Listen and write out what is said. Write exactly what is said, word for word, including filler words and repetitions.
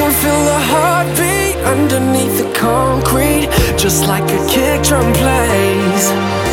can feel the heartbeat underneath the concrete, just like a kick drum plays.